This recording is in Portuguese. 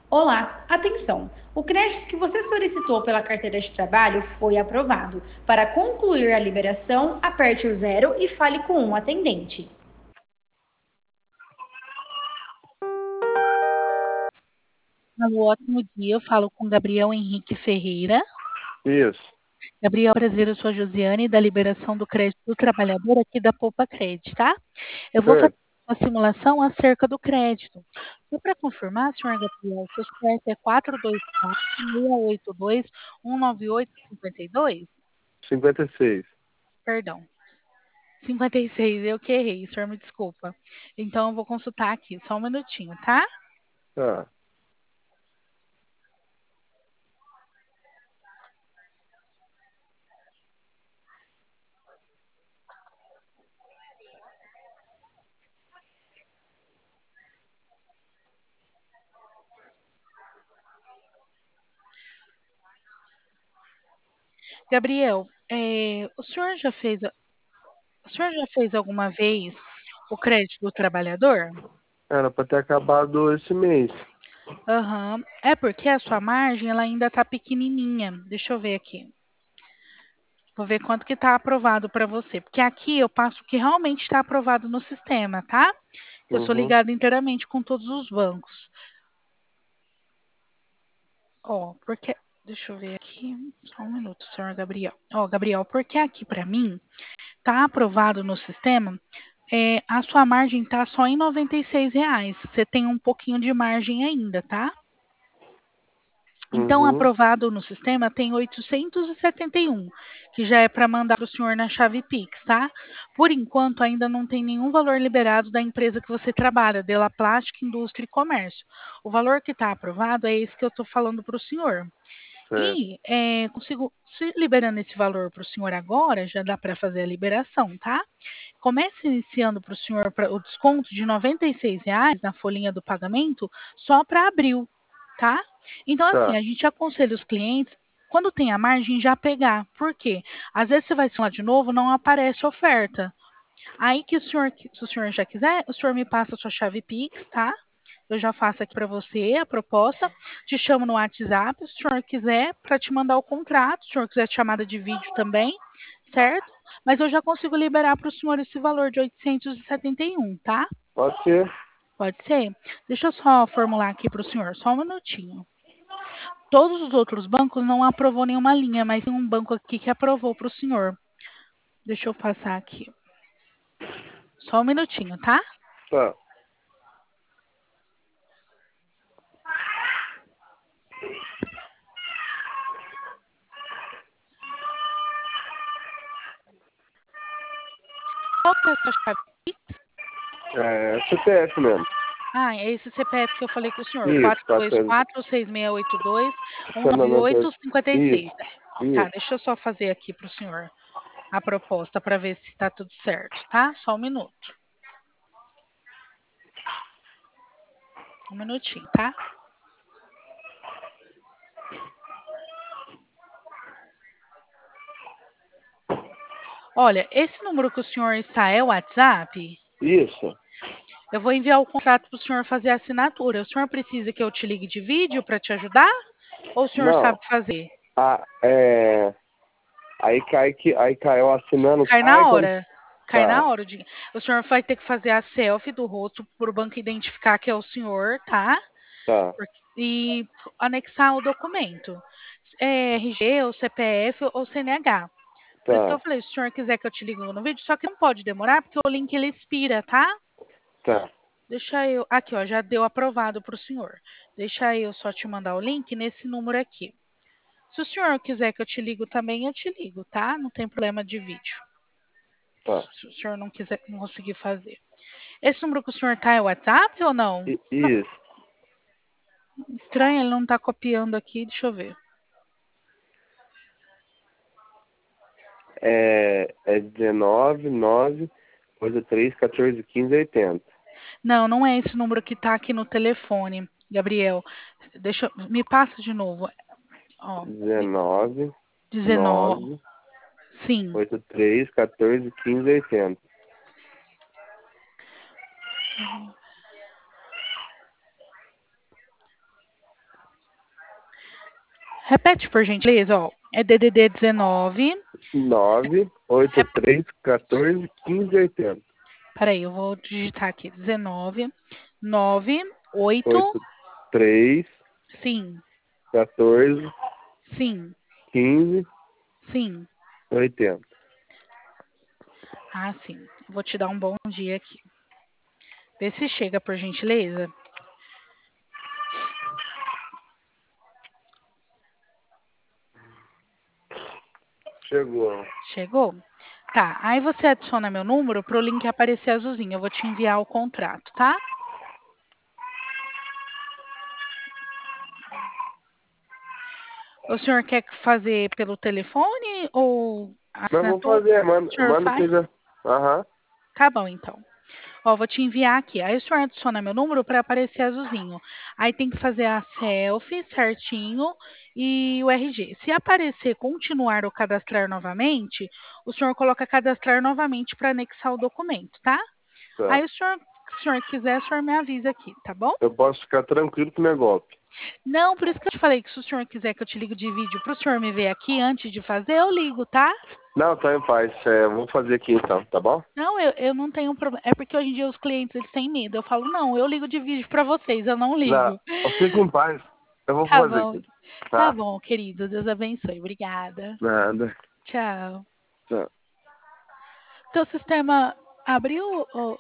Olá, atenção! O crédito que você solicitou pela carteira de trabalho foi aprovado. Para concluir a liberação, aperte o zero e fale com um atendente. Alô, ótimo dia. Eu falo com Gabriel Henrique Ferreira. Isso. Gabriel, prazer, eu sou a Josiane, da liberação do crédito do trabalhador aqui da Poupa Cred, tá? Eu vou fazer Certo. uma simulação acerca do crédito. Só para confirmar, senhor Gabriel, seu CPF é 424-682-198-52? 56. Perdão, 56, eu que errei, o senhor me desculpa. Então, eu vou consultar aqui, só um minutinho, tá? Tá. Gabriel, o senhor já fez alguma vez o crédito do trabalhador? Era pra ter acabado esse mês. Aham. É porque a sua margem ela ainda está pequenininha. Deixa eu ver aqui. Vou ver quanto que está aprovado para você. Porque aqui eu passo o que realmente está aprovado no sistema, tá? Eu sou Uhum. ligada inteiramente com todos os bancos. Ó, porque. Deixa eu ver aqui. Só um minuto, senhor Gabriel. Ó, Gabriel, porque aqui para mim tá aprovado no sistema, a sua margem tá só em R$ 96. Você tem um pouquinho de margem ainda, tá? Então, Uhum. aprovado no sistema tem 871, que já é para mandar para o senhor na chave Pix, tá? Por enquanto, ainda não tem nenhum valor liberado da empresa que você trabalha, Dela Plástica, Indústria e Comércio. O valor que está aprovado é esse que eu estou falando para o senhor. Certo. E consigo, se liberando esse valor para o senhor agora, já dá para fazer a liberação, tá? Comece iniciando para o senhor o desconto de R$ 96 na folhinha do pagamento só para abril, tá? Então, assim, Tá. a gente aconselha os clientes, quando tem a margem, já pegar. Por quê? Às vezes você vai simular de novo, não aparece oferta. Aí que o senhor, se o senhor já quiser, o senhor me passa a sua chave Pix, tá? Eu já faço aqui para você a proposta, te chamo no WhatsApp, se o senhor quiser, para te mandar o contrato, se o senhor quiser chamada de vídeo também, certo? Mas eu já consigo liberar para o senhor esse valor de 871, tá? Pode ser. Pode ser? Deixa eu só formular aqui para o senhor, só um minutinho. Todos os outros bancos não aprovou nenhuma linha, mas tem um banco aqui que aprovou para o senhor. Deixa eu passar aqui. Só um minutinho, tá? Tá. Qual que é a sua chave? É CPF mesmo. Ah, é esse CPF que eu falei com o senhor, Isso, quatro tá dois certo. quatro seis seis oito dois um nove oito 98. cinco Isso. seis. Tá, Isso. deixa eu só fazer aqui para o senhor a proposta para ver se está tudo certo, tá? Só um minuto. Um minutinho, tá? Olha, esse número que o senhor está é o WhatsApp? Isso. Eu vou enviar o contrato para o senhor fazer a assinatura. O senhor precisa que eu te ligue de vídeo para te ajudar? Ou o senhor Não. sabe fazer? Ah, aí caiu assinando, Cai cai na quando. hora. Cai Tá. na hora. O senhor vai ter que fazer a selfie do rosto para o banco identificar que é o senhor, tá? Tá. E anexar o documento. RG, ou CPF ou CNH. Por isso que eu Tá. falei, se o senhor quiser que eu te ligue no vídeo, só que não pode demorar, porque o link ele expira, tá? Tá. Deixa eu. Aqui, ó, já deu aprovado para o senhor. Deixa eu só te mandar o link nesse número aqui. Se o senhor quiser que eu te ligo também, eu te ligo, tá? Não tem problema de vídeo. Tá. Se o senhor não quiser, não conseguir fazer. Esse número que o senhor tá é o WhatsApp ou não? Isso. Estranho, ele não tá copiando aqui, deixa eu ver. É 19 9 83 14 15 80. Não, não é esse número que tá aqui no telefone, Gabriel. Me passa de novo. Ó, 19 19. 9 Sim. 83 14 15 80. Repete, por gentileza, ó. É DDD 19. 983 14 15 80. Peraí, eu vou digitar aqui. 19 9 8. 83 Sim, 14 sim, 15 sim. 80. Ah, sim. Vou te dar um bom dia aqui. Vê se chega, por gentileza. Chegou. Chegou? Tá. Aí você adiciona meu número pro link aparecer azulzinho. Eu vou te enviar o contrato, tá? O senhor quer fazer pelo telefone ou Mas vou assinatura? fazer, O manda, senhor manda que faz? eu já. Aham. Tá bom, então. Ó, vou te enviar aqui. Aí o senhor adiciona meu número para aparecer azulzinho. Aí tem que fazer a selfie certinho e o RG. Se aparecer continuar ou cadastrar novamente, o senhor coloca cadastrar novamente para anexar o documento, tá? Tá. Aí o senhor, se o senhor quiser, o senhor me avisa aqui, tá bom? Eu posso ficar tranquilo que não é golpe. Não, por isso que eu te falei que se o senhor quiser que eu te ligo de vídeo para o senhor me ver aqui antes de fazer, eu ligo, tá? Não, tá em paz. Vou fazer aqui então, tá bom? Não, eu não tenho problema. É porque hoje em dia os clientes eles têm medo. Eu falo, não, eu ligo de vídeo para vocês, eu não Não, ligo. fica em paz. Eu vou Tá fazer bom, aqui. tá Tá? bom, querido. Deus abençoe. Obrigada. Nada. Tchau. Tchau. Teu sistema abriu?